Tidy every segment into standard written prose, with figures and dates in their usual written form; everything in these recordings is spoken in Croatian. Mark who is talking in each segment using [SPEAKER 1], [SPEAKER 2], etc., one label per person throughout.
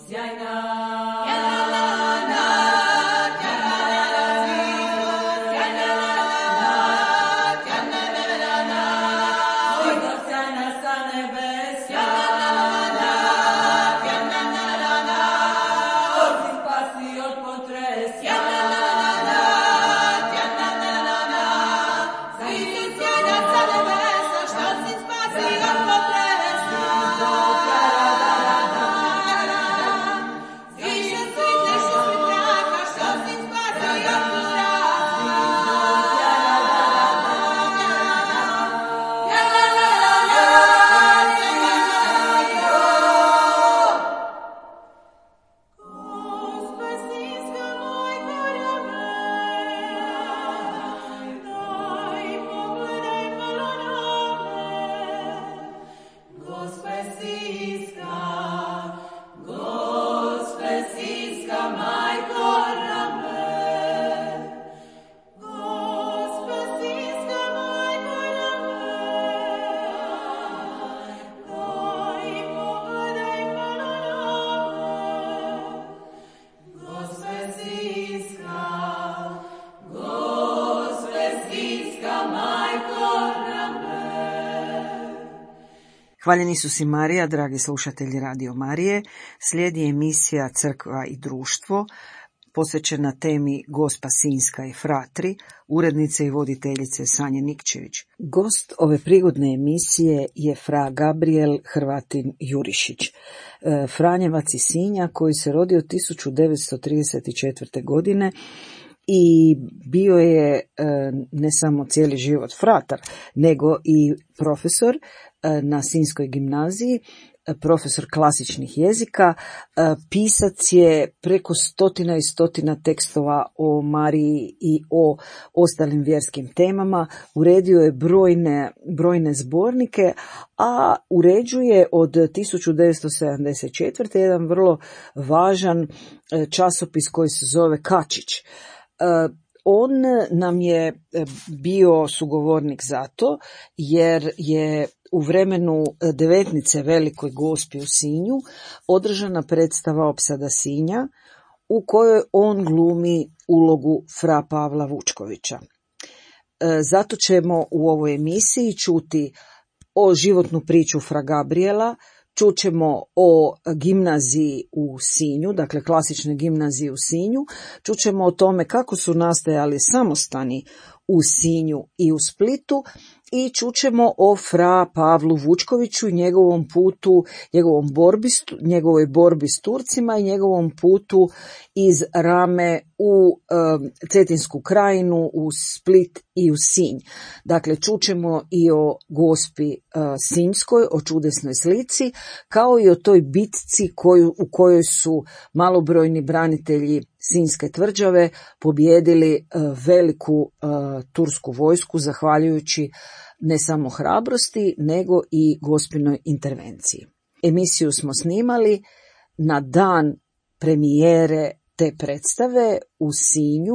[SPEAKER 1] Hvaljeni su si Marija, dragi slušatelji Radio Marije. Slijedi emisija Crkva i društvo, posvećena temi Gospa Sinjska i fratri, urednice i voditeljice Sanje Nikčević. Gost ove prigodne emisije je fra Gabriel Hrvatin Jurišić, Franjevac iz Sinja koji se rodio 1934. godine i bio je ne samo cijeli život fratar, nego i profesor na Sinjskoj gimnaziji, profesor klasičnih jezika, pisac je preko stotina i stotina tekstova o Mariji i o ostalim vjerskim temama, uredio je brojne zbornike, a uređuje od 1974. jedan vrlo važan časopis koji se zove Kačić. On nam je bio sugovornik zato jer je u vremenu devetnice Velikoj Gospi u Sinju održana predstava Opsada Sinja u kojoj on glumi ulogu fra Pavla Vučkovića. Zato ćemo u ovoj emisiji čuti o životnu priču fra Gabriela, čućemo o gimnaziji u Sinju, dakle klasične gimnazije u Sinju, čućemo o tome kako su nastajali samostani u Sinju i u Splitu i čućemo o fra Pavlu Vučkoviću i njegovom putu, njegovoj borbi s Turcima i njegovom putu iz Rame u Cetinsku krajinu, u Split i u Sinj. Dakle, čućemo i o Gospi Sinjskoj, o čudesnoj slici, kao i o toj bitci u kojoj su malobrojni branitelji Sinjske tvrđave pobijedili veliku tursku vojsku zahvaljujući ne samo hrabrosti, nego i Gospinoj intervenciji. Emisiju smo snimali na dan premijere te predstave u Sinju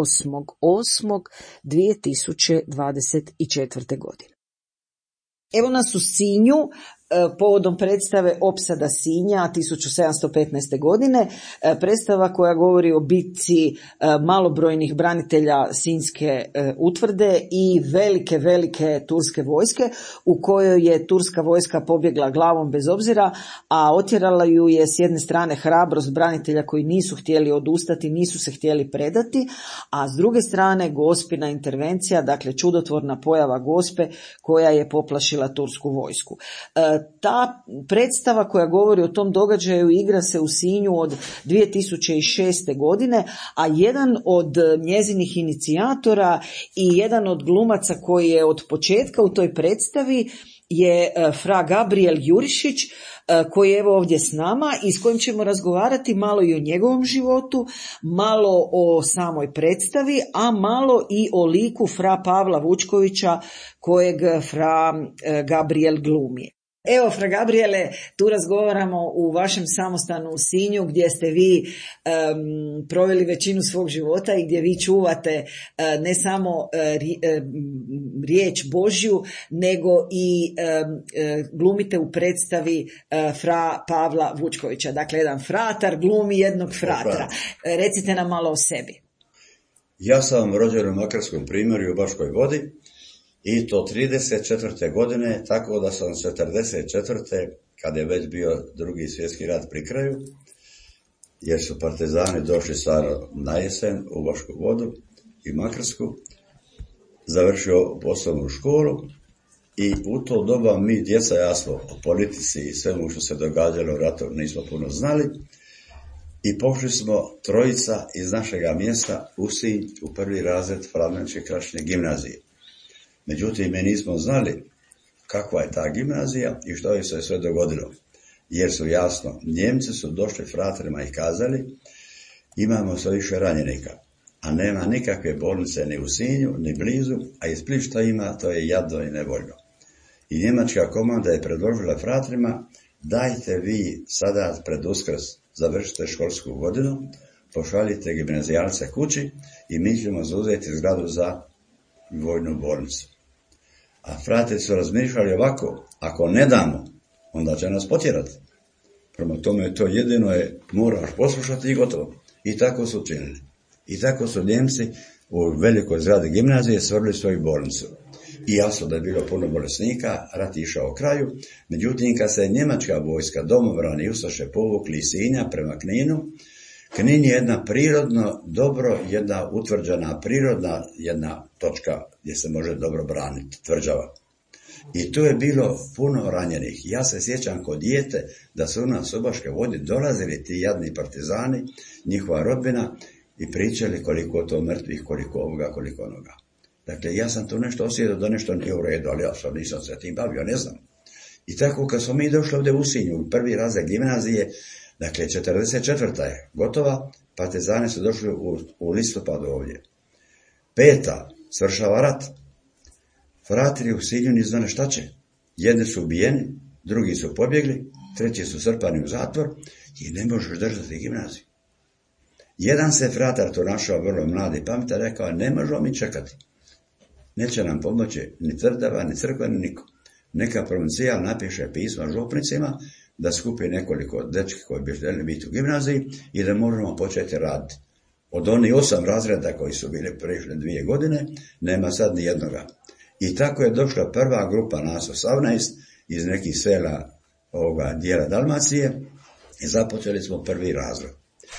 [SPEAKER 1] 8.8.2024. godine. Evo nas u Sinju povodom predstave Opsada Sinja 1715. godine, predstava koja govori o bitci malobrojnih branitelja Sinjske utvrde i velike turske vojske u kojoj je turska vojska pobjegla glavom bez obzira, a otjerala ju je s jedne strane hrabrost branitelja koji nisu htjeli odustati, nisu se htjeli predati, a s druge strane Gospina intervencija, dakle čudotvorna pojava Gospe koja je poplašila tursku vojsku. Ta predstava koja govori o tom događaju igra se u Sinju od 2006. godine, a jedan od njezinih inicijatora i jedan od glumaca koji je od početka u toj predstavi je fra Gabriel Jurišić, koji je evo ovdje s nama i s kojim ćemo razgovarati malo i o njegovom životu, malo o samoj predstavi, a malo i o liku fra Pavla Vučkovića kojeg fra Gabriel glumi. Evo, fra Gabriele, tu razgovaramo u vašem samostanu u Sinju, gdje ste vi proveli većinu svog života i gdje vi čuvate ne samo riječ Božju, nego i glumite u predstavi fra Pavla Vučkovića. Dakle, jedan fratar glumi jednog fratra. Recite nam malo o sebi.
[SPEAKER 2] Ja sam rođen u Makarskom primorju u Baškoj Vodi i to 34. godine, tako da sam 44. kada je već bio Drugi svjetski rat pri kraju, jer su partizani došli stvarno na jesen u Bašku Vodu i Makarsku, završio osnovnu školu i u to doba mi djeca, jasno, o politici i svemu što se događalo u ratu nismo puno znali i pošli smo trojica iz našega mjesta u Sinj u prvi razred Franjevačke Krašne gimnazije. Međutim, mi nismo znali kakva je ta gimnazija i što je se sve dogodilo. Jer su jasno, Njemci su došli fratrima i kazali, imamo sve više ranjenika, a nema nikakve bolnice ni u Sinju, ni blizu, a iz Split što ima, to je jadno i nevoljno. I njemačka komanda je predložila fratrima, dajte vi sada pred Uskrs, završite školsku godinu, pošaljite gimnazijalce kući i mi ćemo zauzeti zgradu za vojnu bolnicu. A fratri su razmišljali ovako, ako ne damo, onda će nas potjerati. Prema tome to jedino je, moraš poslušati i gotovo. I tako su učinili. I tako su Njemci u velikoj zgradi gimnazije stvorili svoju bolnicu. I jasno da je bilo puno bolesnika, rat išao kraju. Međutim, kad se njemačka vojska, domobrani i ustaše povukli iz Sinja prema Kninu, Knin je jedna prirodno dobro, jedna utvrđena prirodna, jedna točka gdje se može dobro braniti, tvrđava. I tu je bilo puno ranjenih. Ja se sjećam kod dijete da su u nas u Baškoj Vodi dolazili ti jadni partizani, njihova rodbina i pričali koliko to mrtvih, koliko ovoga, koliko onoga. Dakle, ja sam tu nešto osjetio da nešto nije u redu, ali ja sam nisam se tim bavio, ne znam. I tako kad smo mi došli ovdje u Sinju, prvi razred gimnazije, dakle, 44. je gotova, partizani su došli u listopadu ovdje. 5. svršava rat. Fratri u Sinju nisu znali šta će. Jedni su ubijeni, drugi su pobjegli, treći su srpani u zatvor i ne možeš držati gimnaziju. Jedan se fratar to našao vrlo mladi pametan, rekao, ne možemo mi čekati. Neće nam pomoći ni tvrđava, ni crkva, ni niko. Neka provincijal napiše pisma župnicima da skupi nekoliko dečki koji bi željeli biti u gimnaziji i da možemo početi raditi. Od onih 8 razreda koji su bili prešle 2 godine, nema sad ni jednoga. I tako je došla prva grupa nas 18 iz nekih sela ovoga dijela Dalmacije i započeli smo prvi razred.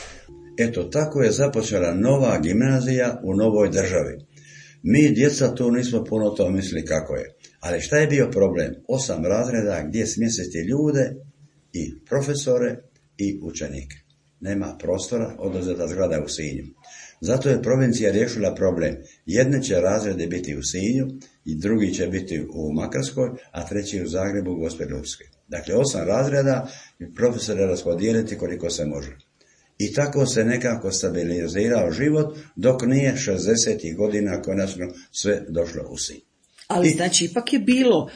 [SPEAKER 2] Eto, tako je započela nova gimnazija u novoj državi. Mi, djeca, tu nismo puno to mislili kako je. Ali šta je bio problem? 8 razreda gdje smjestiti ljude i profesore i učenike. Nema prostora, oduzeta zgrada u Sinju. Zato je provincija riješila problem. Jedne će razrede biti u Sinju, i drugi će biti u Makarskoj, a treći u Zagrebu, u Gospel Ljubskoj. Dakle, 8 razreda i profesore raspodijeliti koliko se može. I tako se nekako stabilizirao život, dok nije 60. godina konačno sve došlo u Sinj.
[SPEAKER 1] Ali znači ipak je bilo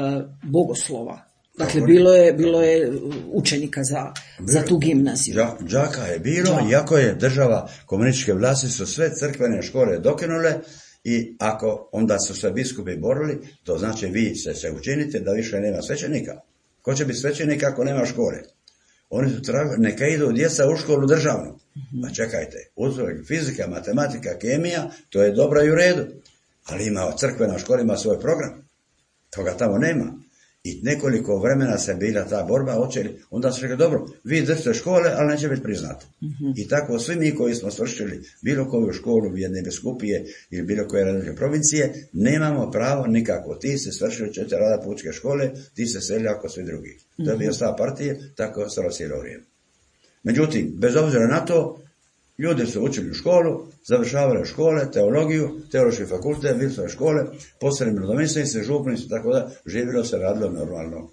[SPEAKER 1] bogoslova. Dakle, bilo je učenika za tu gimnaziju.
[SPEAKER 2] Đaka je bilo, iako je država, komunističke vlasti su sve crkvene škole dokinule i ako onda su se biskupi borili, to znači vi se učinite da više nema svećenika. Ko će biti svećenik ako nema škole? Oni su tražili, neka idu djeca u školu državnu. Pa čekajte, uzrok, fizika, matematika, kemija, to je dobro i u redu. Ali ima crkvena škola, ima svoj program. Toga tamo nema. I nekoliko vremena se bila ta borba, onda su rekli, dobro, vi držite škole, ali neće biti priznato. I tako svi mi koji smo svršili bilo koju školu jedne biskupije ili bilo koje različite provincije, nemamo pravo nikako. Ti se svršili 4 rada pučke škole, ti se selili ako svi drugi. To je bio stav partije, tako je ostalo cijelo vrijeme. Međutim, bez obzira na to, ljudi su učili u školu, završavali škole, teologiju, teološki fakultet, visoke škole, postali mladomislenici, župnici, tako da živjelo se, radilo normalno.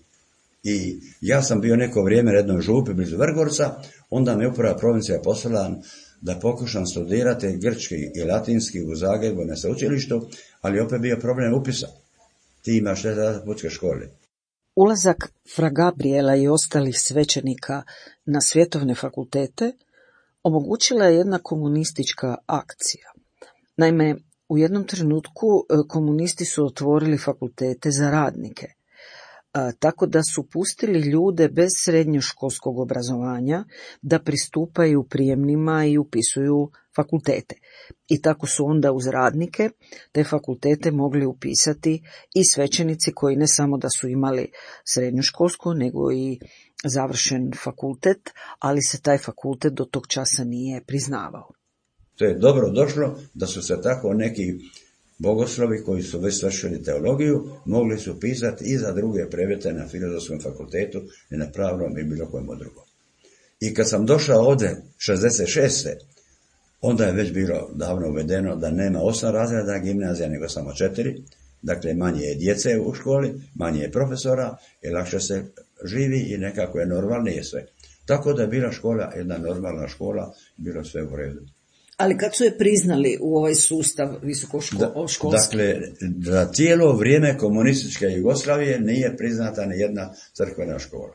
[SPEAKER 2] I ja sam bio neko vrijeme na jednoj župi blizu Vrgorca, onda me uprava provincija poslala da pokušam studirati grčki i latinski u Zagrebu na sveučilištu, ali opet bio problem upisa. Ti imaš 4 pučke škole.
[SPEAKER 1] Ulazak fra Gabriela i ostalih svećenika na svjetovne fakultete omogućila je jedna komunistička akcija. Naime, u jednom trenutku komunisti su otvorili fakultete za radnike, tako da su pustili ljude bez srednjoškolskog obrazovanja da pristupaju prijemnima i upisuju fakultete. I tako su onda uz radnike te fakultete mogli upisati i svećenici koji ne samo da su imali srednjoškolsko, nego i završen fakultet, ali se taj fakultet do tog časa nije priznavao.
[SPEAKER 2] To je dobro došlo da su se tako neki bogoslovi koji su već svršili teologiju mogli su pisati i za druge predmete na Filozofskom fakultetu i na pravnom i bilo kojem drugom. I kad sam došao ovdje 66. onda je već bilo davno uvedeno da nema 8 razreda gimnazija nego samo 4. Dakle, manje je djece u školi, manje je profesora i lakše se živi i nekako je normalnije sve. Tako da je bila škola, jedna normalna škola, bilo sve u redu.
[SPEAKER 1] Ali kad su je priznali u ovaj sustav visokoškolski?
[SPEAKER 2] Dakle, za cijelo vrijeme komunističke Jugoslavije nije priznata ni jedna crkvena škola.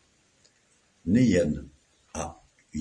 [SPEAKER 2] Ni jedna. A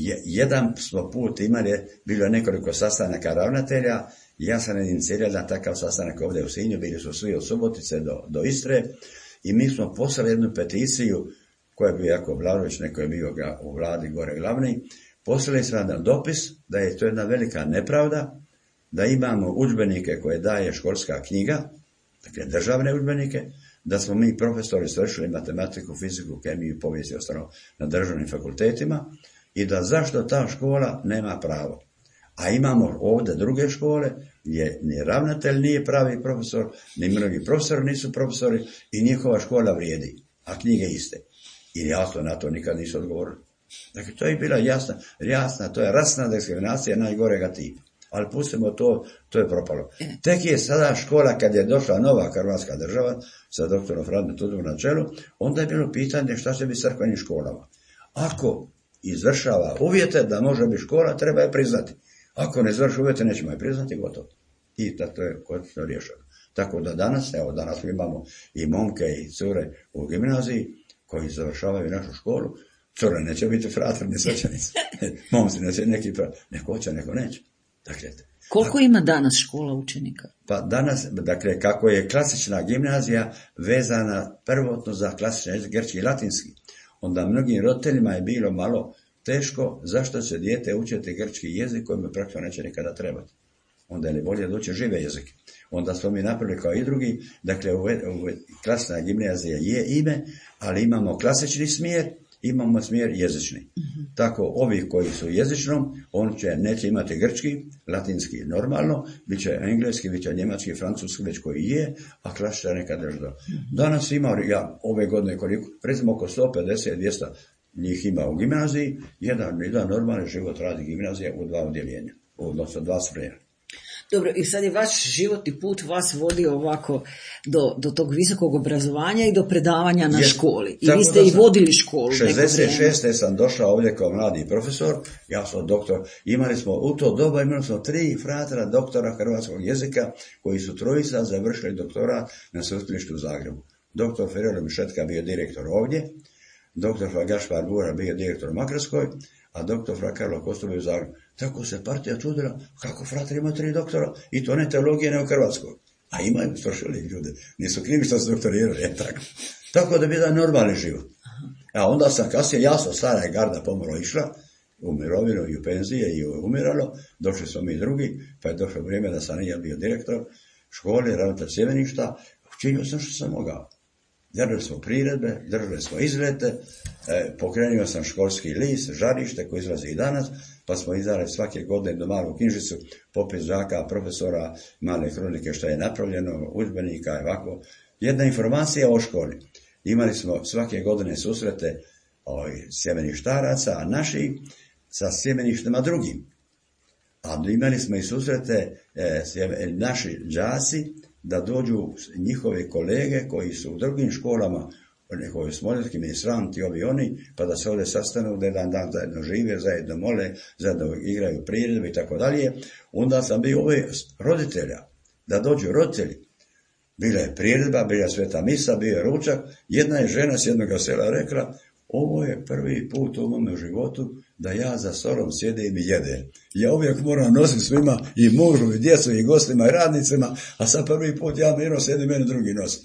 [SPEAKER 2] jedan smo put imali, bilo nekoliko sastanaka ravnatelja, ja sam inicirao na takav sastanak ovdje u Sinju, bili su svi od Subotice do Istre i mi smo poslali jednu peticiju, koja je bio Jakov Vladović, neko je bio u vladi gore glavni, poslali smo jedan dopis da je to jedna velika nepravda, da imamo udžbenike koje daje školska knjiga, dakle državne udžbenike, da smo mi profesori svršili matematiku, fiziku, kemiju, povijest i ostalo na državnim fakultetima i da zašto ta škola nema pravo. A imamo ovdje druge škole gdje ni ravnatelj nije pravi profesor, ni mnogi profesori nisu profesori i njihova škola vrijedi, a knjige iste. I jasno na to nikad nisu odgovorili. Dakle, to je bila jasna, to je rasna diskriminacija najgorega tipa. Ali pustimo to je propalo. Tek je sada škola, kad je došla nova Hrvatska država, sa doktorom Franjom Tuđmanom na čelu, onda je bilo pitanje šta će biti s crkvenim školama. Ako izvršava uvjete da može biti škola, treba je priznati. Ako ne izvrši uvjete, nećemo je priznati, gotovo. I to je konačno riješeno. Tako da danas imamo i momke i cure u gimnaziji koji završavaju našu školu. Cure neće biti fraterni svećenici. Momci neće neki neko hoće, neko neće. Dakle,
[SPEAKER 1] koliko ima danas škola učenika?
[SPEAKER 2] Pa danas, dakle, kako je klasična gimnazija vezana prvotno za klasični jezik, grčki i latinski, onda mnogim roditeljima je bilo malo teško zašto će dijete učiti grčki jezik koji mu praktično neće nikada trebati. Onda je bolje da uči žive jezike. Onda smo mi napravili kao i drugi, dakle, klasična gimnazija je ime, ali imamo klasični smjer, imamo smjer jezični. Mm-hmm. Tako, ovi koji su jezičnom, neće imati grčki, latinski normalno, bit će engleski, bit će njemački, francuski, već koji je, a klasična neka država. Mm-hmm. Danas ima, ove godine koliko, recimo oko 150-200 njih ima u gimnaziji, jedan normalni život radi gimnazija u 2 odjeljenja, odnosno 2 smjera.
[SPEAKER 1] Dobro, i sad je vaš životni put vas vodio ovako do tog visokog obrazovanja i do predavanja na školi. I vi ste i vodili školu.
[SPEAKER 2] 66. sam došao ovdje kao mladi profesor, ja sam doktor. U to doba imali smo 3 fratera doktora hrvatskog jezika koji su 3 završili doktorat na sveučilištu u Zagrebu. Doktor Ferelo Mišetka bio direktor ovdje, doktor fra Gašpar Bura bio direktor u Makarskoj, a doktor fra Karlo Kostov bio u Zagrebu. Tako se partija čudila, kako frater ima 3 doktora, i to ne teologije, ne u Hrvatskoj. A imaju strošili ljude, nisu krivi što su doktorirali, tako da bi jedan normalni život. A onda sam kasnije, jasno, stara je garda pomalo išla, u mirovinu i u penzije i umiralo, došli smo mi drugi, pa je došlo vrijeme da sam ja bio direktor škole, ravnatelj sjemeništa, učinio sam što sam mogao. Držali smo priredbe, držali smo izlete, pokrenuo sam školski list, Žarište, koji izlazi i danas, pa smo izdali svake godine do malu knjižicu, popis đaka, profesora, male kronike što je napravljeno, udžbenika i ovako. Jedna informacija o školi. Imali smo svake godine susrete sjemeništaraca, a naši sa sjemeništima drugim. A imali smo i susrete naši đaci, da dođu njihove kolege koji su u drugim školama, nekoj smoljanskim ministranti, ovi oni, pa da se ovdje sastanu, da jedan dan zajedno žive, zajedno mole, zajedno igraju priredbe i tako dalje. Onda sam bio ove roditelja, da dođu roditelji. Bila je priredba, bila je sveta misa, bio je ručak. Jedna je žena s jednog sela rekla, ovo je prvi put u mome životu da ja za stolom sjedim i jedem. Ja uvijek moram nositi svima, i mužu, i djecu, i gostima, i radnicima, a sad prvi put ja mirno sjedim, meni drugi nosi.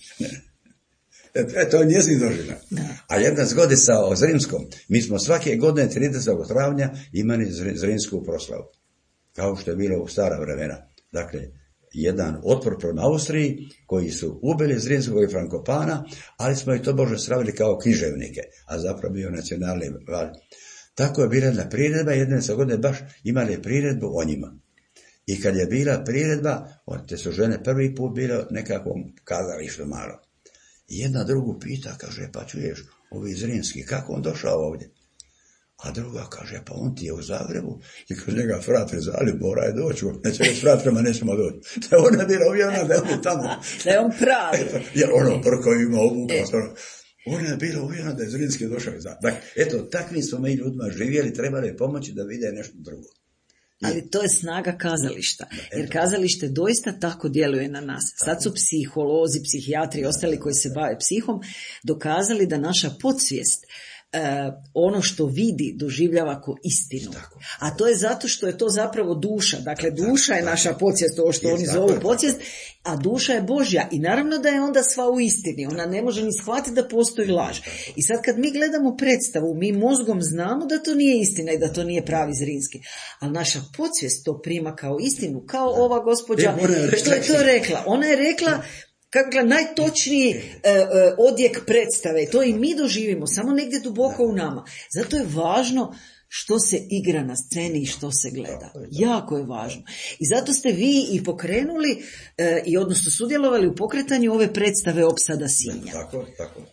[SPEAKER 2] To je njezin doživljaj. A jedna zgodica o Zrinskom. Mi smo svake godine 30. travnja imali Zrinsku proslavu. Kao što je bilo u stara vremena. Dakle, jedan otpor prema Austriji, koji su ubili Zrinskog i Frankopana, ali smo i to Bože slavili kao književnike, a zapravo bio nacionalni val. Tako je bila jedna priredba, jedne se godine baš imali priredbu o njima. I kad je bila priredba, te su žene prvi put bile nekakvom kazalištu malo. I jedna drugu pita, kaže, pa čuješ, ovi Zrinski, kako on došao ovdje? A druga kaže, pa on ti je u Zagrebu. I kod njega frat rezali, mora je doći. Neće reći frat, prema nećemo doći. Da ona je bila uvjerena da je on tamo.
[SPEAKER 1] Da je on pravi.
[SPEAKER 2] Jer ono brko ima obuka. Ona je bila uvjerena da je Zrinski došao iz Zagreba. Dakle, eto, takvim smo mi ljudima živjeli, trebali pomoći da vide nešto drugo.
[SPEAKER 1] Ali to je snaga kazališta, jer kazalište doista tako djeluje na nas. Sad su psiholozi, psihijatri i ostali koji se bave psihom dokazali da naša podsvijest ono što vidi doživljava kao istinu. A to je zato što je to zapravo duša. Dakle, duša je naša podsvijest, ovo što oni zovu podsvijest, a duša je Božja. I naravno da je onda sva u istini. Ona ne može ni shvatiti da postoji laž. I sad kad mi gledamo predstavu, mi mozgom znamo da to nije istina i da to nije pravi Zrinski. Ali naša podsvijest to prima kao istinu. Kao ova gospođa što je to rekla. Ona je rekla kako najtočniji odjek predstave. To i mi doživimo, samo negdje duboko u nama. Zato je važno što se igra na sceni i što se gleda. Jako je važno. I zato ste vi i pokrenuli, i odnosno sudjelovali u pokretanju ove predstave Opsada Sinja.
[SPEAKER 2] Tako.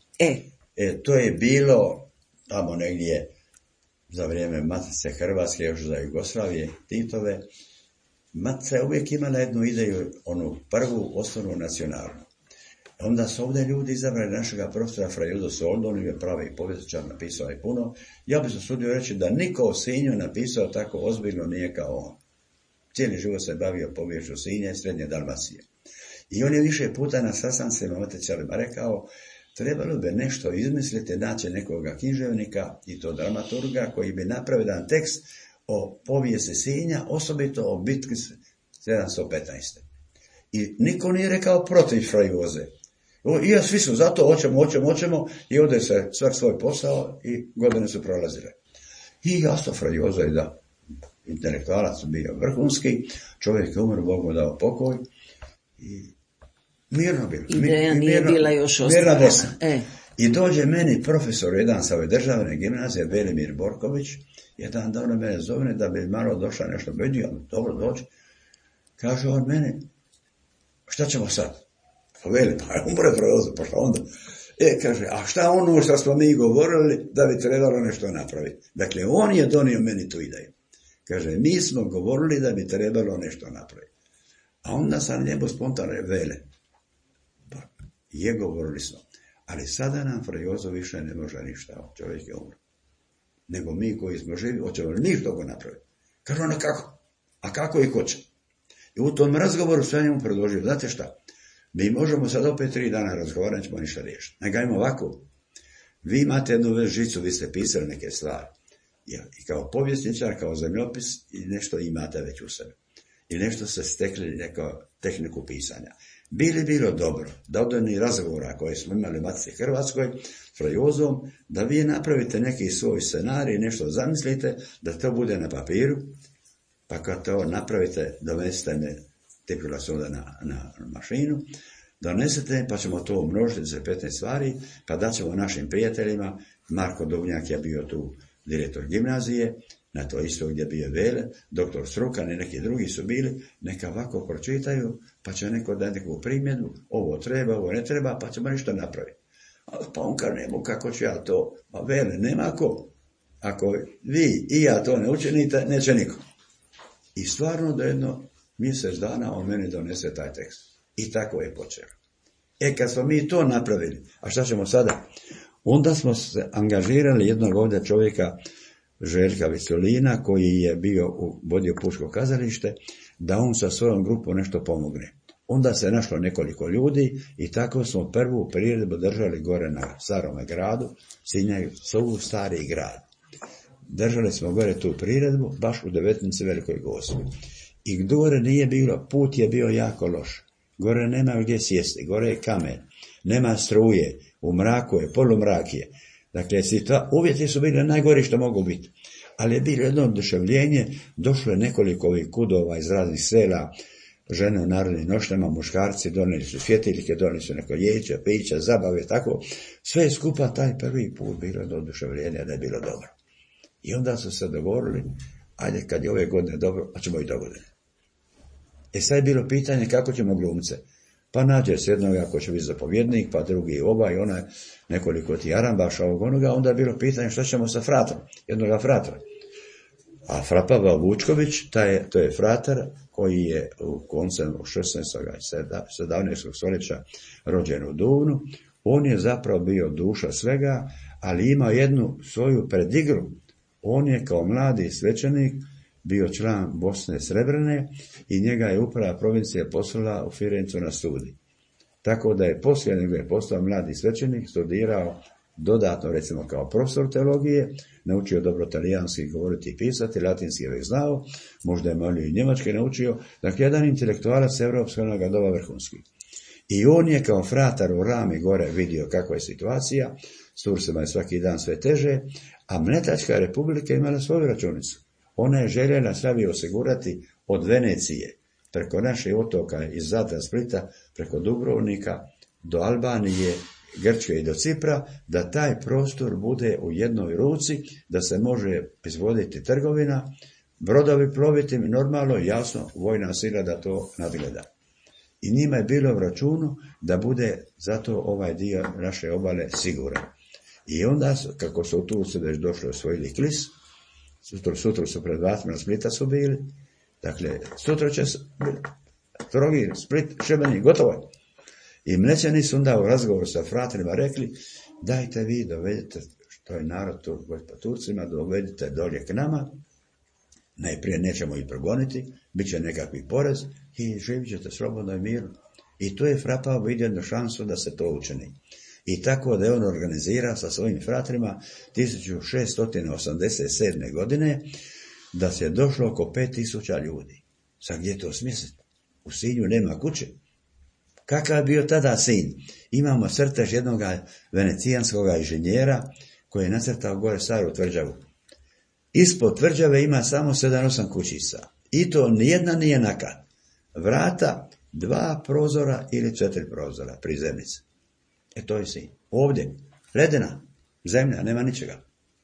[SPEAKER 2] To je bilo tamo negdje za vrijeme Matice Hrvatske, još za Jugoslavije, Titove. Matica je uvijek imala jednu ideju, onu prvu, osnovnu nacionalnu. Onda su ovdje ljudi izabrali našega profesora Fra Judo Soldo, on je pravi povjesničar, napisao je puno. Ja bih se usudio reći da niko o Sinju napisao tako ozbiljno nije kao on. Cijeli život se bavio poviješću Sinja i Srednje Dalmacije. I on je više puta na sastancima matičarima rekao, trebalo bi nešto izmisliti, naći nekoga književnika i to dramaturga koji bi napravio jedan tekst o povijesti Sinja, osobito o bitki 715. I niko nije rekao protiv Fra Joze. I ja svi su zato, hoćemo, i ovdje se svak svoj posao i godine su prolazile. I jasno, Fra Joza je da intelektualac bio vrhunski, čovjek je umro, Bog mu dao pokoj i mirno bilo.
[SPEAKER 1] Ideja nije bila još ostvarena.
[SPEAKER 2] I dođe meni profesor jedan sa ove državne gimnazije, Velimir Borković, jedan dan mene zove da bi malo došla nešto vidio, dobro dođe. Kaže on meni, šta ćemo sad? Pa veli, pa umre Fra Joza, pa šta onda? Kaže, a šta ono što smo mi govorili da bi trebalo nešto napraviti? Dakle, on je donio meni tu ideju. Kaže, mi smo govorili da bi trebalo nešto napraviti. A onda sam njemu spontano vele. Pa, je govorili smo. Ali sada nam Fra Joza više ne može ništa, čovjek je umro. Nego mi koji smo živi, hoćemo li ništa go napraviti? Kaže ona, kako? A kako i ko će? I u tom razgovoru sve njemu predložio, znate šta? Mi možemo sad opet 3 dana razgovarati, nećemo ništa riješiti. Nego ajmo ovako. Vi imate jednu vežicu, vi ste pisali neke stvari. I kao povjesničar, kao zemljopis, i nešto imate već u sebi. I nešto ste stekli neko tehniku pisanja. Bilo dobro da od onih razgovora koje smo imali u Matici Hrvatskoj, Fra Jozom, da vi napravite neki svoj scenarij, nešto zamislite, da to bude na papiru, pa kad to napravite, donesete me tipila se onda na mašinu, donesete, pa ćemo to umnožiti za 15 stvari, pa daćemo našim prijateljima. Marko Dubnjak je bio tu direktor gimnazije, na to isto gdje je bio Vele, doktor Strukan i neki drugi su bili, neka ovako pročitaju, pa će neko dati neku primjedbu, ovo treba, ovo ne treba, pa ćemo nešto napraviti. Pa on kaže, nemo, kako ću ja to? Pa Vele, nema ko. Ako vi i ja to ne učinite, neće niko. I stvarno do jedno mjesec dana on meni donese taj tekst. I tako je počeo. Kad smo mi to napravili, a šta ćemo sada? Onda smo se angažirali jednog ovdje čovjeka, Željka Viculina, koji je vodio Pučko kazalište, da on sa svojom grupom nešto pomogne. Onda se našlo nekoliko ljudi i tako smo prvu priredbu držali gore na Starome gradu, Sinjaju, zovu Stari grad. Držali smo gore tu priredbu, baš u Devetnici Velikoj Gospi. I gore nije bilo, put je bio jako loš. Gore nema gdje sjesti, gore je kamen, nema struje, u mraku je, polumrak je. Dakle, uvjeti su bili najgori što mogu biti. Ali je bilo jedno oduševljenje, došlo je nekoliko ovih kudova iz raznih sela, žene u narodnim nošnjama, muškarci, donijeli su svjetiljke, donijeli su neko jeće, pića, zabave, tako. Sve je skupa taj prvi put bilo do oduševljenja da je bilo dobro. I onda su se dogovorili, ajde kad je ove godine dobro, pa ćemo i dogodine. Sad je bilo pitanje kako ćemo glumce. Pa nađe se jednog ako će biti zapovjednik, pa drugi ovaj, onaj, nekoliko ti arambaša ovog onoga, onda je bilo pitanje što ćemo sa fratom, jednoga fratra. A fra Pavao Vučković, to je fratar koji je u koncem 16. i 17. stoljeća rođen u Duvnu. On je zapravo bio duša svega, ali ima jednu svoju predigru. On je kao mladi svećenik bio član Bosne Srebrene i njega je uprava provincije poslala u Firencu na studij. Tako da je poslije nego je postao mladi svećenik studirao dodatno, recimo kao profesor teologije, naučio dobro talijanski govoriti i pisati, latinski je već znao, možda je malo i njemački naučio, dakle jedan intelektualac evropskog doba vrhunski. I on je kao fratar u Rami gore vidio kakva je situacija, s Turcima je svaki dan sve teže, a Mletačka republika imala svoju računicu. Ona je željela slavi osigurati od Venecije, preko naših otoka iz Zadra, Splita, preko Dubrovnika, do Albanije, Grčke i do Cipra, da taj prostor bude u jednoj ruci, da se može izvoditi trgovina, brodovi ploviti normalno, jasno, vojna sila da to nadgleda. I njima je bilo u računu da bude zato ovaj dio naše obale siguran. I onda, kako su u Turci već došli osvojili Klis, sutra su pred vratima Splita su bili, dakle, sutra će Trogir, Split, Šibenik, gotovo. I Mlećani su onda u razgovoru sa fratrima rekli, dajte vi dovedite, što je narod Turcima, dovedite dolje k nama, najprije nećemo ih progoniti, bit će nekakvi porez i živit ćete slobodno i mirno. I tu je fra Pavao vidio jednu šansu da se to učini. I tako da je on organizira sa svojim fratrima 1687. godine da se je došlo oko 5000 ljudi. Sad gdje to smisliti? U Sinju nema kuće. Kakav je bio tada Sinj? Imamo crtež jednog venecijanskog inženjera koji je nacrtao gore staru tvrđavu. Ispod tvrđave ima samo 7-8 kućica. I to nijedna nije nakat. Vrata, 2 prozora ili 4 prozora, prizemnice. To je Sinj. Ovdje, ledena, zemlja, nema ničega.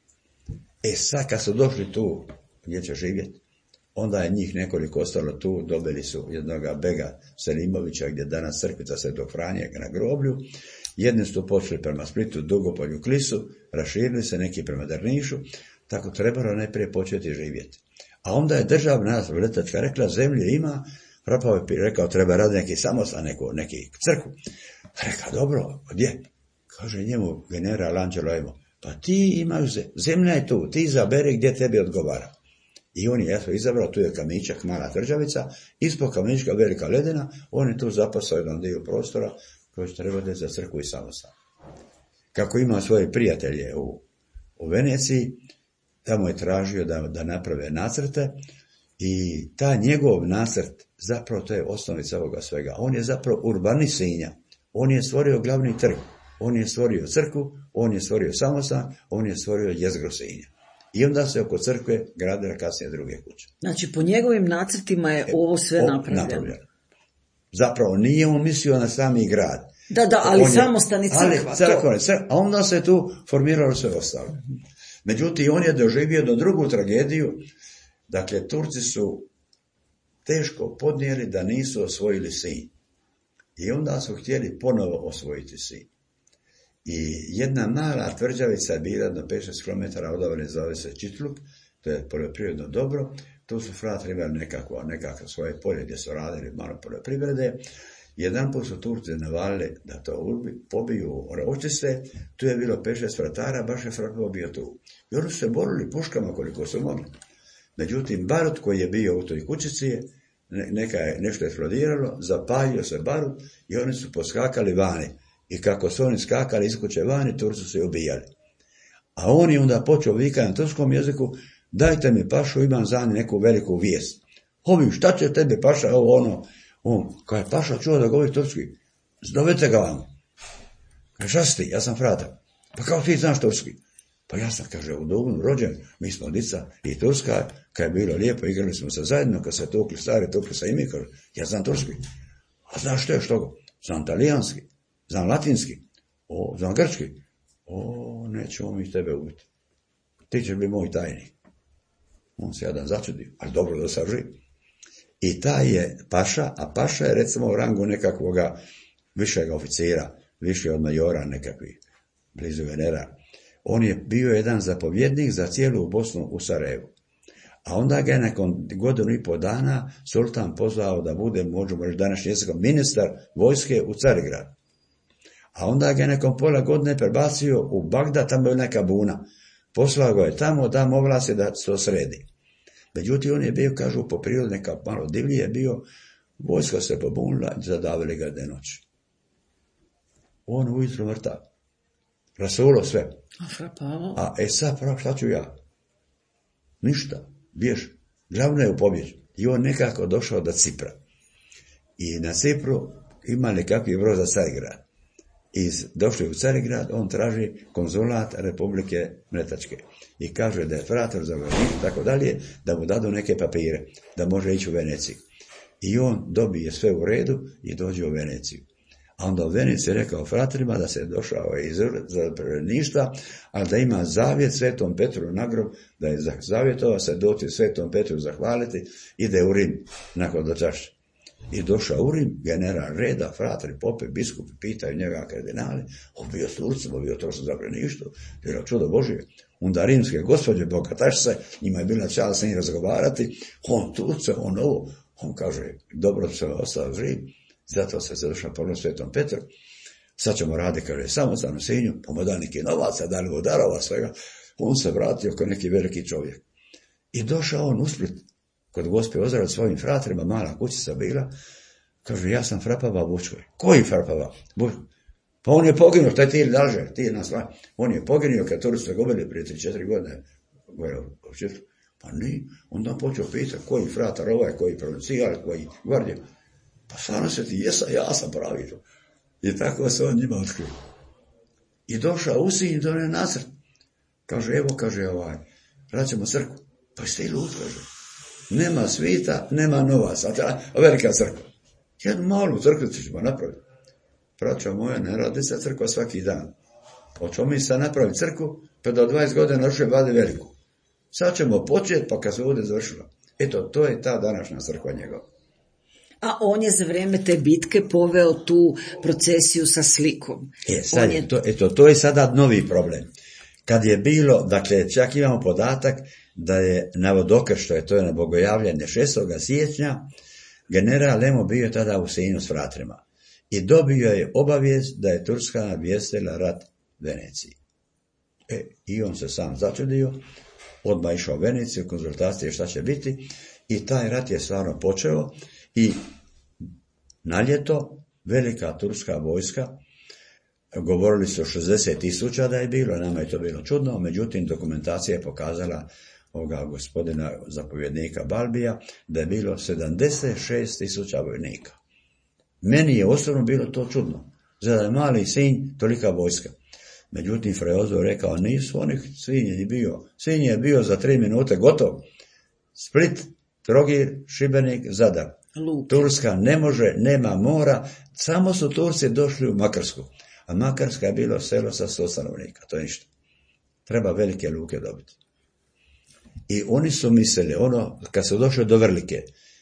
[SPEAKER 2] Sad kad su došli tu gdje će živjeti, onda je njih nekoliko ostalo tu, dobili su jednoga Bega Selimovića, gdje danas crkvica Svetog Franje na groblju. Jedni su počeli prema Splitu, Dugopolju, Klisu, raširili se neki prema Drnišu, tako trebalo najprije početi živjeti. A onda je državna Mletačka rekla, zemlje ima, Rapao je rekao, treba raditi neki samostan, neki crkvu. Rekao, dobro, gdje? Kaže njemu general Anđelo Emo, pa ti imaš zemlja je tu, ti izaberi gdje tebi odgovara. I on je izabrao, tu je Kamičak, mala tvrđavica, ispod Kamička velika ledena, on je tu zapasao jedan dio prostora koji će trebati za crkvu i samostan. Kako ima svoje prijatelje u Veneciji, tamo je tražio da naprave nacrte i ta njegov nacrt, zapravo to je osnovica ovoga svega. On je zapravo urbanist Sinja, on je stvorio glavni trg, on je stvorio crkvu, on je stvorio samostan, on je stvorio jezgro Sinja. I onda se oko crkve gradila kasnije druge kuće.
[SPEAKER 1] Znači, po njegovim nacrtima je ovo sve napravljeno.
[SPEAKER 2] Zapravo, nije on mislio na sami grad.
[SPEAKER 1] Da, ali samostan i crkva.
[SPEAKER 2] A onda se tu formiralo sve ostalo. Međutim, on je doživio do drugu tragediju. Dakle, Turci su teško podnijeli da nisu osvojili Sinj. I onda su htjeli ponovo osvojiti Sinj. I jedna mala tvrđavica je bila na 5-6 km odavde, zove se Čitluk, to je poljoprivredno dobro, tu su fratri imali nekako svoje polje gdje su radili malo poljoprivrede. Jedan put su Turci navalili da to pobiju, očiste, tu je bilo 5-6 fratara, baš je frat bio tu. I oni su se borili puškama koliko su mogli. Međutim, barut koji je bio u toj kućici je nešto eksplodiralo, zapalio se barut i oni su poskakali vani. I kako su oni skakali iz kuće vani, Turci su se ubijali. A on je onda počeo vikati na turskom jeziku, dajte mi pašu, imam za neku veliku vijest. Ovi, šta će tebi paša, ovo ono, on, kada je paša čuo da govori turski, zovete ga vam. Kaže, šta si ti? Ja sam fratar. Pa kao ti znaš turski? Pa ja sam, kaže, u Dubnu rođen, mi smo dica i Turska, kad je bilo lijepo, igrali smo se zajedno, kad se tukli stari, tukli se i mi, kaže, ja znam turski. A znaš što je što? Znam talijanski, znam latinski, znam grčki. Nećemo mi tebe ubiti. Ti ćeš biti moj tajnik. On se jedan začudio, ali dobro da sad živ. I taj je paša, a paša je recimo u rangu nekakvoga višeg oficira, više od majora nekakvih, blizu generala. On je bio jedan zapovjednik za cijelu Bosnu u Sarajevu. A onda ga je nakon 1,5 dana sultan pozvao da bude, možemo reći današnji jezikom, ministar vojske u Carigrad. A onda ga je nakon pola godine prebacio u Bagdad, tamo je neka buna. Poslao ga je tamo da mu ovlasti da se to sredi. Međutim, on je bio, kažu, po prirodi neka malo divlije bio, vojska se pobunila i zadavili ga de noć. On ujutro mrtav. Rasulo sve. Sad prav, šta ću ja? Ništa, bjež. Glavno je u pobjeđu. I on nekako došao do Cipra. I na Cipru ima nekakvi brod za Carigrad. I došli u Carigrad, on traži konzulat Republike Mletačke. I kaže da je fratar za vojnik, tako dalje, da mu dadu neke papire, da može ići u Veneciju. I on dobije sve u redu i dođe u Veneciju. A onda u Veneciji je rekao fratrima da se došao iz zapovjedništva, ali da ima zavjet Svetom Petru na grob, da je zavjetovao se doći Svetom Petru zahvaliti, ide u Rim nakon dočašća. I došao u Rim, general reda, fratri, pope, biskupi, pitaju njega kardinali, on bio s Turcima, bio to sa zapovjedništvo, bilo čudo Božije. Onda rimske gospođe, bogatašice, njima je bila čast s njim razgovarati, on Turce, on ovo, on kaže, dobro se ostao živ, zato se završao prvo Svetom Petru, sad ćemo raditi, kaže, samostalno Sinju, pomoda neki novaca, dali mu darova svega, on se vratio kao neki veliki čovjek. I došao on u Split, kod gospe Ozara svojim fratrima, mala kućica bila, kaže, ja sam frapava Vučkoj. Koji frapava? Pa on je poginuo, taj ti laže, ti nas laže. On je poginuo kad Turci gubili prije 3-4 godine. Pa nije, onda počeo pitati koji fratar ovaj, koji provincijal, koji gvardija. Pa stvarno se ti ja sam pravi to. I tako se on njima otkrio. I došao u Sinj, to je nacrt. Kaže, evo, kaže, vraćamo crkvu. Pa jeste i lud, kaže. Nema svita, nema novaca, a velika crkva. Jednu malu crkvicu ćemo napraviti. Braćo moja, ne radi se crkva svaki dan. Hoćemo mi sad napraviti crkvu, pa do 20 godina još je vadi veliku. Sad ćemo početi, pa kad se bude završila. Eto, to je ta današnja crkva njegova.
[SPEAKER 1] A on je za vrijeme te bitke poveo tu procesiju sa slikom.
[SPEAKER 2] To je sada novi problem. Kad je bilo, dakle, čak imamo podatak da je na Vodokrštaju, to je na bogojavljanje 6. siječnja, general Lemo bio tada u Sinju s fratrima. I dobio je obavijest da je Turska navijestila rat Veneciji. I on se sam začudio, odmah išao u Veneciju, konzultacije šta će biti, i taj rat je stvarno počeo i na ljeto velika turska vojska, govorili su 60.000 da je bilo, nama je to bilo čudno, međutim dokumentacija je pokazala ovoga gospodina zapovjednika Balbija da je bilo 76.000 vojnika. Meni je osobno bilo to čudno. Za da je mali Sinj, tolika vojska. Međutim, Freozo rekao, nisu oni Sinj je bio za 3 minute gotov. Split, Trogir, Šibenik, Zadar. Turska ne može, nema mora, samo su Turci došli u Makarsku. A Makarska je bilo selo sa 100 stanovnika, to je ništa. Treba velike luke dobiti. I oni su mislili, kad su došli do Vrlike,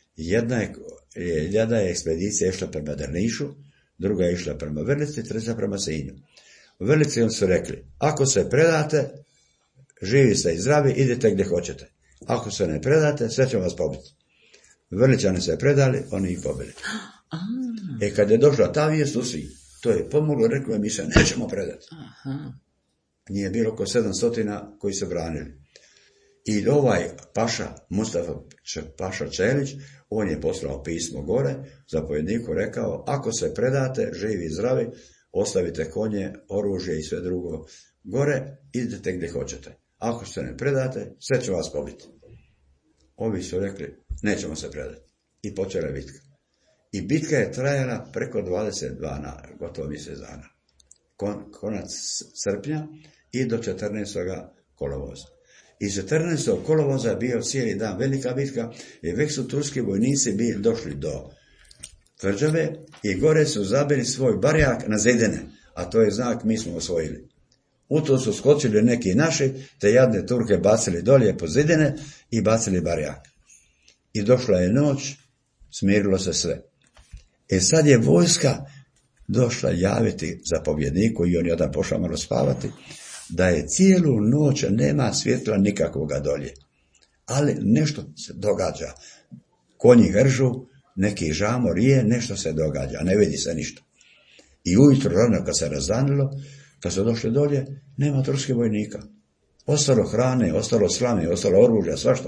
[SPEAKER 2] jedna je ekspedicija išla prema Drnišu, druga je išla prema Vrlici, treća prema Sinju. U Vrlici oni su rekli, ako se predate, živi ste i zdravi, idite gdje hoćete. Ako se ne predate, sve ćemo vas pobiti. Vrličani se predali, oni ih pobili. Kad je došla ta vijest u Sinj, to je pomoglo, reklo je, mi se nećemo predati. Nije bilo oko 700 koji se branili. I ovaj paša, Mustafa paša Čelić, on je poslao pismo gore, zapovjedniku rekao, ako se predate, živi i zdravi, ostavite konje, oružje i sve drugo gore, idete gdje hoćete. Ako se ne predate, sve će vas pobiti. Ovi su rekli, nećemo se predati. I počela je bitka. I bitka je trajala preko 22 dana, gotovo mjesec dana. Konac srpnja i do 14. kolovoza. I 14. kolovoza je bio cijeli dan velika bitka i već su turski vojnici došli do tvrđave i gore su zabili svoj barjak na zidine, a to je znak mi smo osvojili. U to su skočili neki naši, te jadne Turke bacili dolje po zidine i bacili barjak. I došla je noć, smirilo se sve. Sad je vojska došla javiti zapovjedniku i on je onda pošao malo spavati, da je cijelu noć nema svjetla nikakvoga dolje. Ali nešto se događa. Konji hržu, neki žamor je, nešto se događa, ne vidi se ništa. I ujutro rano kad se razdanilo, kad su došli dolje, nema turskih vojnika. Ostalo hrane, ostalo slame, ostalo oružja, svašta.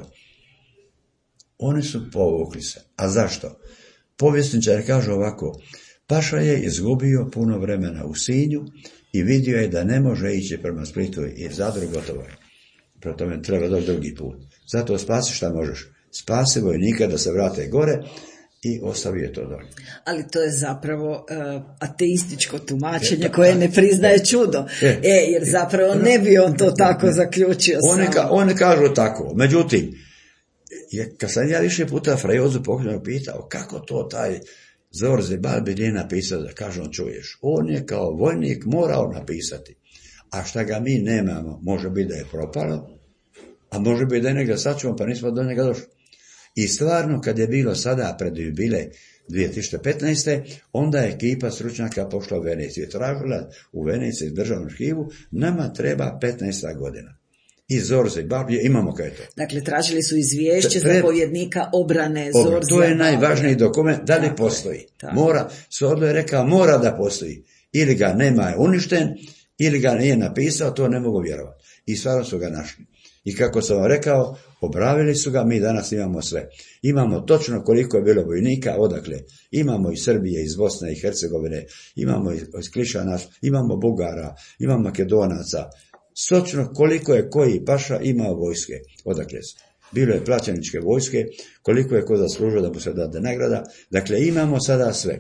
[SPEAKER 2] Oni su povukli se. A zašto? Povjesničar kaže ovako, paša je izgubio puno vremena u Sinju i vidio je da ne može ići prema Splitu i Zadru, gotovo je. Prema tome treba doći drugi put. Zato spasi šta možeš. Spasi vojnika da se vrate gore i ostavi je to dolje.
[SPEAKER 1] Ali to je zapravo ateističko tumačenje koje ne priznaje čudo. Jer zapravo ne bi on to tako zaključio sam.
[SPEAKER 2] Oni kažu tako. Međutim, kad sam ja više puta Frajozu Poklonu pitao kako to taj Zorzi Balbi nije napisao, da kaže on čuješ. On je kao vojnik morao napisati. A šta ga mi nemamo, može biti da je propalo, a može biti da je negdje sačuvan, pa nismo do njega došli. I stvarno, kad je bilo sada pred jubilej 2015. onda je ekipa stručnjaka pošla u Veneciju. Tražila u Veneciji državnu arhivu, nama treba 15. godina. I Zorzi Balbi, imamo kaj to.
[SPEAKER 1] Dakle, tražili su izvješće zapovjednika obrane Zorzi.
[SPEAKER 2] To je najvažniji dokument, da li postoji. Mora, Sodlo je rekao, mora da postoji. Ili ga nema, je uništen, ili ga nije napisao, to ne mogu vjerovati. I stvarno su ga našli. I kako sam vam rekao, obravili su ga, mi danas imamo sve. Imamo točno koliko je bilo vojnika, odakle. Imamo iz Srbije, iz Bosne i Hercegovine, imamo iz Klišana, imamo Bugara, imamo Makedonaca. Točno koliko je koji paša imao vojske, odakle su. Bilo je plaćeničke vojske, koliko je ko zaslužio da mu se dade nagrada. Dakle, imamo sada sve.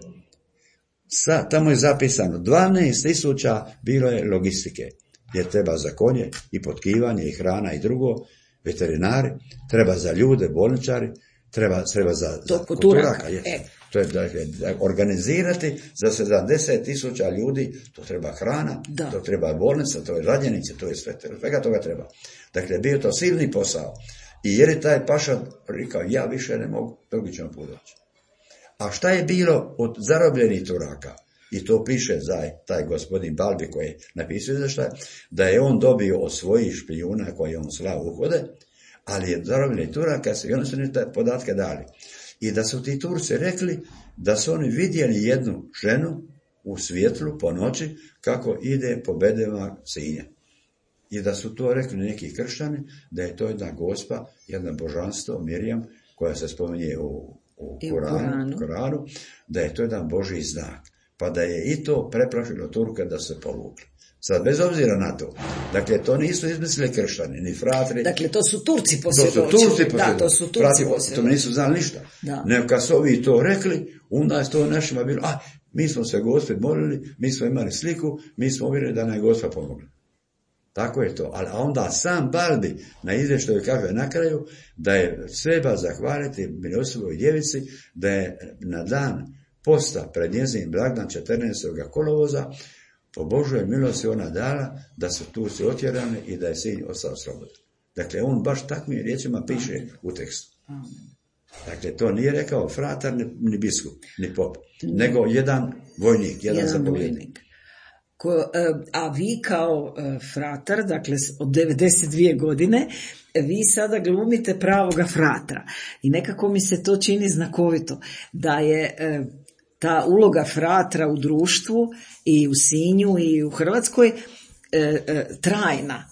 [SPEAKER 2] Tamo je zapisano 12.000 bilo je logistike. Jer treba za konje i potkivanje i hrana i drugo, veterinari, treba za ljude, bolničari, treba za turaka. To je dakle, organizirati za 70.000 ljudi, to treba hrana, to treba bolnica, to je ranjenice, to je svega toga treba. Dakle, bio to silni posao. I jer je taj paša rekao, ja više ne mogu, drugi ćemo podoći. A šta je bilo od zarobljenih Turaka? I to piše za taj gospodin Balbi koji je napisao izvještaj, da je on dobio od svojih špijuna koje je on slao uhode, ali je zarobljeni Turaka i oni su te podatke dali. I da su ti Turci rekli da su oni vidjeli jednu ženu u svjetlu po noći kako ide po bedema Sinja. I da su to rekli neki kršćani, da je to jedna gospa, jedno božanstvo, Mirjam, koja se spominje u Koranu, da je to jedan Božji znak. Pa da je i to preplašilo Turke da se povukli. Sad, bez obzira na to, dakle, to nisu izmislili kršćani, ni fratri.
[SPEAKER 1] Dakle, to su Turci posvjedočili. To su Turci posvjedočili.
[SPEAKER 2] To nisu znali ništa. Nego kad su ovi to rekli, onda je to našima bilo, mi smo se Gospod molili, mi smo imali sliku, mi smo uvjerili da nam je Gospod pomogli. Tako je to. A onda sam Balbi na izvještaju kaže na kraju da je treba zahvaliti milostivoj djevici da je na dan posta pred njezinim blagdan 14. kolovoza po Božoj milosti ona dala da su Turci otjerani i da je sin ostao slobodan. Dakle, on baš takvim riječima piše u tekstu. Dakle, to nije rekao fratar, ni biskup, ni pop, nego jedan vojnik, jedan zapovjednik.
[SPEAKER 1] A vi kao fratar, dakle od 92 godine, vi sada glumite pravoga fratra. I nekako mi se to čini znakovito, da je ta uloga fratra u društvu i u Sinju i u Hrvatskoj trajna.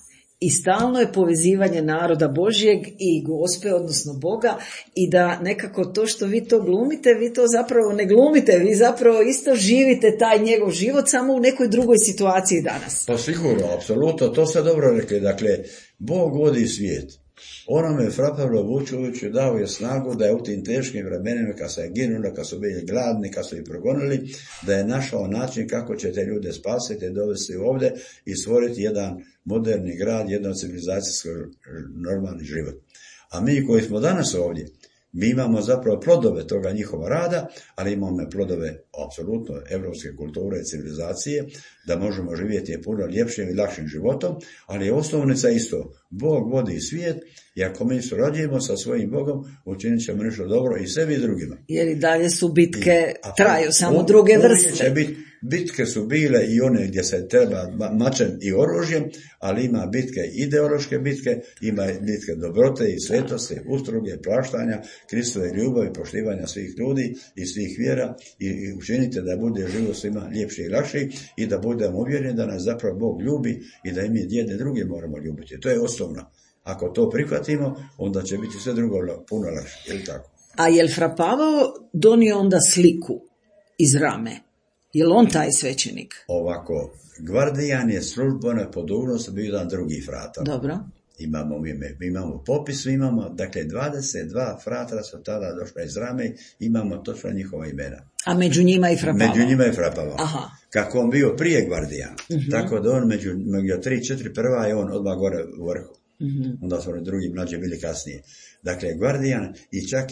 [SPEAKER 1] I stalno je povezivanje naroda Božjeg i Gospe, odnosno Boga, i da nekako to što vi to glumite, vi to zapravo ne glumite, vi zapravo isto živite taj njegov život, samo u nekoj drugoj situaciji danas.
[SPEAKER 2] Pa sigurno, apsolutno, to ste dobro rekli. Dakle, Bog vodi svijet. Onome Fra Pavlo Vučoviću dao je snagu da je u tim teškim vremenima, kad se je ginulo, kad su bili gladni, kad su ih progonili, da je našao način kako će te ljude spasiti, dovesti ovdje i stvoriti jedan moderni grad, jedan civilizacijski normalni život. A mi koji smo danas ovdje, mi imamo zapravo plodove toga njihova rada, ali imamo plodove apsolutno evropske kulture i civilizacije, da možemo živjeti puno ljepšim i lakšim životom, ali je osnovnica isto. Bog vodi svijet i ako mi surađujemo sa svojim Bogom, učinit ćemo nešto dobro i sebi i drugima.
[SPEAKER 1] Jer i dalje su bitke, traju samo druge vrste.
[SPEAKER 2] Bitke su bile i one gdje se treba mačem i oružjem, ali ima bitke, ideološke bitke, ima bitke dobrote i svetosti, usluge, praštanja, Kristove ljubavi, poštivanja svih ljudi i svih vjera i učinite da bude život svima ljepši i lakši i da budemo uvjereni da nas zapravo Bog ljubi i da i mi jedne druge moramo ljubiti. To je osnovno. Ako to prihvatimo, onda će biti sve drugo puno lakše. Je li tako?
[SPEAKER 1] A je li Fra Pavao donio onda sliku iz Rame? Je li on taj svećenik?
[SPEAKER 2] Ovako, Gvardijan je službeno po dužnosti bio jedan drugi fratar.
[SPEAKER 1] Dobro.
[SPEAKER 2] Imamo popis, dakle 22 fratara su tada došla iz Rame, imamo točno njihova imena.
[SPEAKER 1] A među njima i Fra Pavao?
[SPEAKER 2] Među njima je Fra Pavao.
[SPEAKER 1] Aha.
[SPEAKER 2] Kako on bio prije Gvardijan, tako da on među 3-4 prva je on odmah gore u vrhu. Onda su oni drugi mlađi bili kasnije. Dakle, Gvardijan i čak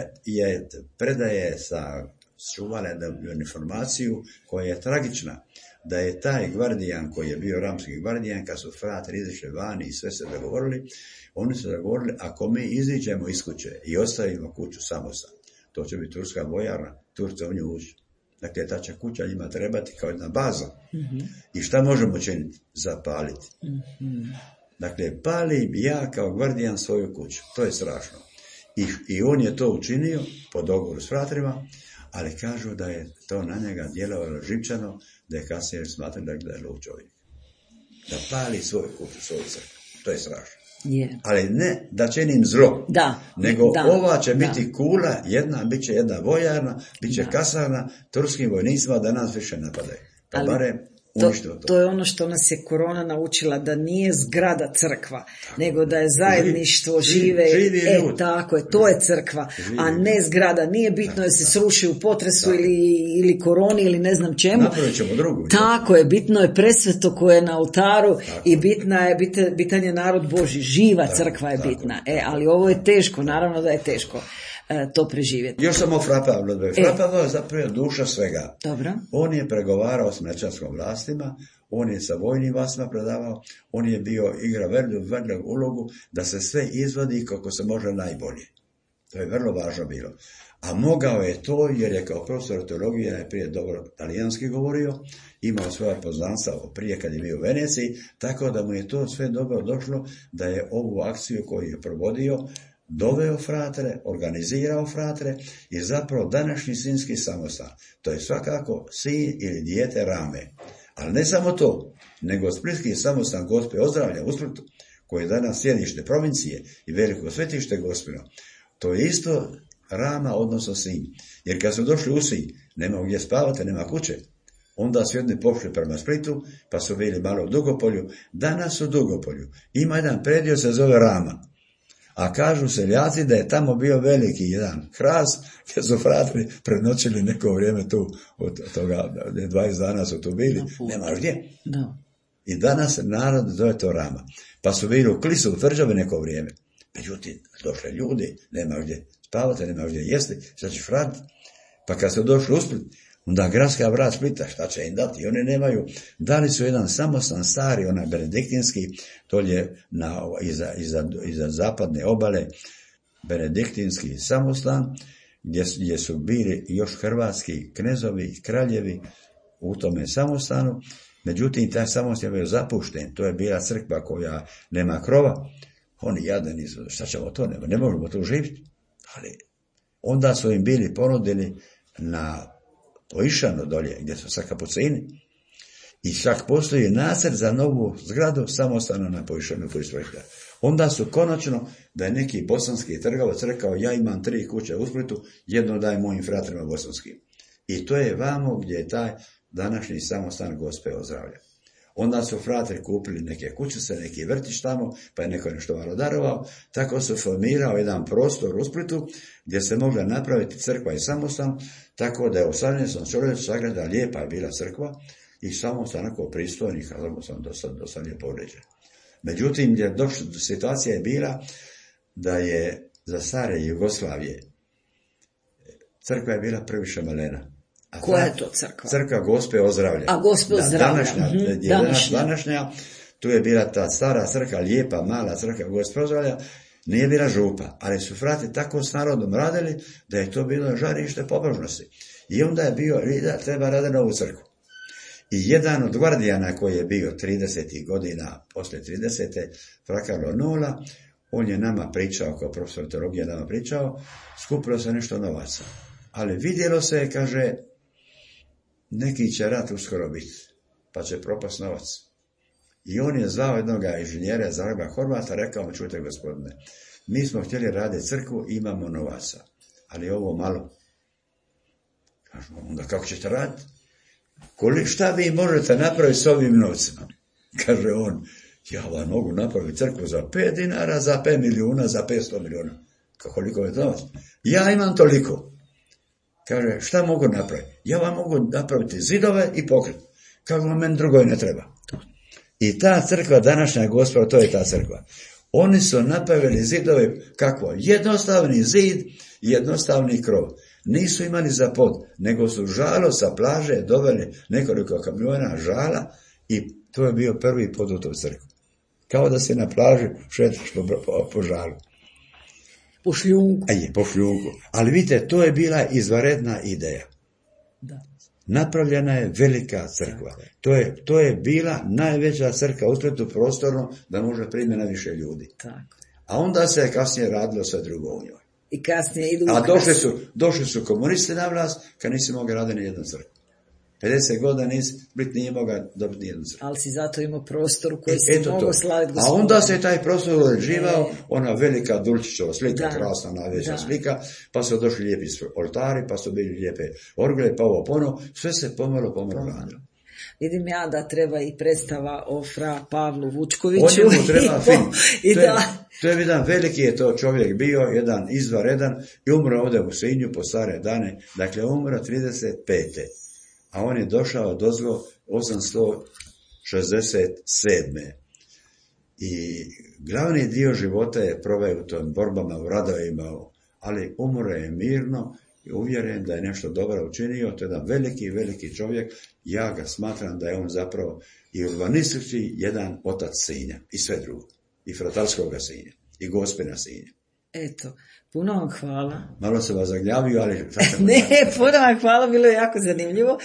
[SPEAKER 2] predaje sa čuvala informaciju koja je tragična, da je taj Gvardijan koji je bio ramski Gvardijan, kad su fratri izišli vani i sve se dogovorili, oni su dogovorili, ako mi iziđemo iz kuće i ostavimo kuću samostan, to će biti turska vojarna, Turci u nju ući. Dakle, ta će kuća njima trebati kao jedna baza. I šta možemo činiti? Zapaliti. Dakle, palim ja kao Gvardijan svoju kuću. To je strašno. I on je to učinio po dogovoru s fratrima, ali kažu da je to na njega djelovalo živčano, da je kasnije smatrali da je lud čovjek. Da pali svoju kuću, svoju crkvu. To je strašno.
[SPEAKER 1] Yeah.
[SPEAKER 2] Ali ne da činim zlo, nego ova će biti kula, bit će jedna vojarna, bit će kasarna turskim vojnicima da nas više napadaju. Pa barem
[SPEAKER 1] to je ono što nas je korona naučila, da nije zgrada crkva, nego da je zajedništvo žive tako je, to je crkva, a ne zgrada. Nije bitno da se sruši u potresu ili koroni ili ne znam čemu.
[SPEAKER 2] Napravit ćemo drugu.
[SPEAKER 1] Tako je, bitno je presveto koje je na oltaru i bitan je narod Božji, živa crkva je bitna. Ali ovo je teško, naravno da je teško to preživjeti.
[SPEAKER 2] Još samo Fra Pavlo. Fra Pavlo je zapravo duša svega.
[SPEAKER 1] Dobro.
[SPEAKER 2] On je pregovarao s mlečanskom vlastima, on je sa vojnim vlastima predavao, on je igrao vrlo ulogu da se sve izvadi kako se može najbolje. To je vrlo važno bilo. A mogao je to jer je kao profesor teologije najprije dobro talijanski govorio, imao svoja poznanstva prije kad je bio u Veneciji, tako da mu je to sve dobro došlo da je ovu akciju koju je provodio doveo fratre, organizirao fratre i zapravo današnji sinski samostan. To je svakako sin ili dijete Rame. Ali ne samo to, nego splitski samostan Gospe Ozdravlja u Splitu, koji je danas sjedište provincije i veliko svetište Gospino. To je isto Rama, odnosno Sinj. Jer kad su došli u Sinj, nema gdje spavati, nema kuće. Onda su jedni pošli prema Splitu, pa su bili malo u Dugopolju. Danas u Dugopolju ima jedan predio se zove Rama. A kažu seljaci da je tamo bio veliki jedan hrast, gdje su fratri prednoćili neko vrijeme tu, od toga 20 dana su tu bili, nema gdje.
[SPEAKER 1] No.
[SPEAKER 2] I danas narod zove to Rama. Pa su bili u Klisu, u tvrđavi neko vrijeme. Međutim, došli ljudi, nema gdje spavati, nema gdje jesti, šta ćeš raditi? Pa kad su došli u Split, onda gradska vrat Splita, šta će im dati? Oni nemaju, dali su jedan samostan stari, onaj benediktinski, dolje iza zapadne obale, benediktinski samostan, gdje su bili još hrvatski knezovi i kraljevi u tome samostanu. Međutim, taj samostan je bio zapušten, to je bila crkva koja nema krova. Oni jadni su, šta ćemo to, ne možemo tu živjeti. Ali onda su im bili ponudili na Poišanu dolje, gdje su sa kapucini, I čak postoji nacrt za novu zgradu samostana na povišenju Puištvojka. Onda su konačno, da je neki bosanski trgovac rekao, ja imam 3 kuće u Splitu, jedno daj mojim fratrima bosanskim. I to je vamo gdje je taj današnji samostan Gospe Ozdravlja. Onda su fratri kupili neke kućice, neki vrtić tamo, pa je neko nešto malo darovao. Tako su formirao jedan prostor u Splitu gdje se mogla napraviti crkva i samostan, tako da je u 18. stoljeću sagrada lijepa je bila crkva i samostan onako pristojnih, a samostan dosta lijepo uređen. Međutim, situacija je bila da je za stare Jugoslavije crkva je bila previše malena.
[SPEAKER 1] Koja je to crkva?
[SPEAKER 2] Crkva Gospe Ozdravlja.
[SPEAKER 1] A Gospe Ozdravlja.
[SPEAKER 2] Današnja, tu je bila ta stara crkva, lijepa, mala crkva Gospe Ozdravlja, nije bila župa, ali su frati tako s narodom radili da je to bilo žarište pobožnosti. I onda je bio, da treba raditi novu crkvu. I jedan od gvardijana koji je bio 30. godina, poslije 30. Frakalo Nula, on je nama pričao, kao profesor teologije nama pričao, skupilo se nešto novaca. Ali vidjelo se, kaže, neki će rat uskoro biti, pa će propast novac. I on je zvao jednog inženjera Zagreba Horvata, rekao mu, čujte gospodine, mi smo htjeli raditi crkvu, imamo novaca, ali ovo malo. Kažemo, onda kako ćete raditi? Šta vi možete napraviti s ovim novcima? Kaže on, ja vam mogu napraviti crkvu za 5 dinara, za 5 milijuna, za 500 milijuna. Koliko je to? Ja imam toliko. Kaže, šta mogu napraviti? Ja vam mogu napraviti zidove i pokret. Kako vam meni drugo ne treba. I ta crkva, današnja Gospoda, to je ta crkva. Oni su napravili zidove, kako? Jednostavni zid, jednostavni krov. Nisu imali za pod, nego su žalo sa plaže doveli nekoliko kamiona žala i to je bio prvi pod u toj crkvi. Kao da se na plaži šetaš po žalu.
[SPEAKER 1] Po šljunku.
[SPEAKER 2] Po šljunku. Ali vidite, to je bila izvanredna ideja.
[SPEAKER 1] Da.
[SPEAKER 2] Napravljena je velika crkva. To je bila najveća crkva u Splitu prostorno da može primiti najviše ljudi.
[SPEAKER 1] Tako.
[SPEAKER 2] A onda se kasnije radilo sve drugo u njoj.
[SPEAKER 1] I kasnije idu
[SPEAKER 2] a došli su komunisti na vlast kad nisi mogao raditi ni jednu crkvu. 50 godina Split nije mogao dobiti ni jednu crkvu.
[SPEAKER 1] Ali si zato imao prostor koji si mogao slaviti Gospodina.
[SPEAKER 2] A onda se taj prostor uređivao, ona velika Dulčićeva slika, krasna najveća slika, pa su došli lijepi oltari, pa su bili lijepe orgule, pa ovo ponovo, sve se pomalo radilo.
[SPEAKER 1] Vidim ja da treba i predstava o fra Pavlu Vučkoviću.
[SPEAKER 2] On njemu treba film. To je jedan veliki je to čovjek bio, jedan izvanredan i umro ovdje u Sinju po stare dane. Dakle, umro 35. A on je došao dozgo 867. I glavni dio života je proveo u tom borbama, u radovima, ali umro je mirno i uvjeren da je nešto dobro učinio. To je jedan veliki, veliki čovjek. Ja ga smatram da je on zapravo i urbanistički jedan otac Sinja i sve drugo. I fratarskoga Sinja i Gospina Sinja.
[SPEAKER 1] Eto, puno vam hvala.
[SPEAKER 2] Malo se vas zagnjavio, ali...
[SPEAKER 1] Ne, puno vam hvala, bilo je jako zanimljivo.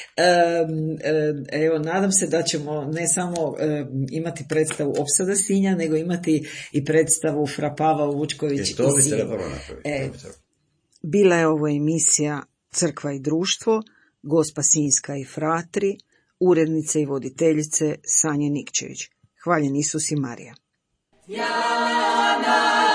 [SPEAKER 1] Evo, nadam se da ćemo ne samo imati predstavu Opsada Sinja, nego imati i predstavu fra Pavao Vučković i
[SPEAKER 2] to bi trebalo napraviti.
[SPEAKER 1] Bila je ovo emisija Crkva i društvo, Gospa Sinjska i fratri, urednice i voditeljice Sanja Nikčević. Hvaljen Isus i Marija.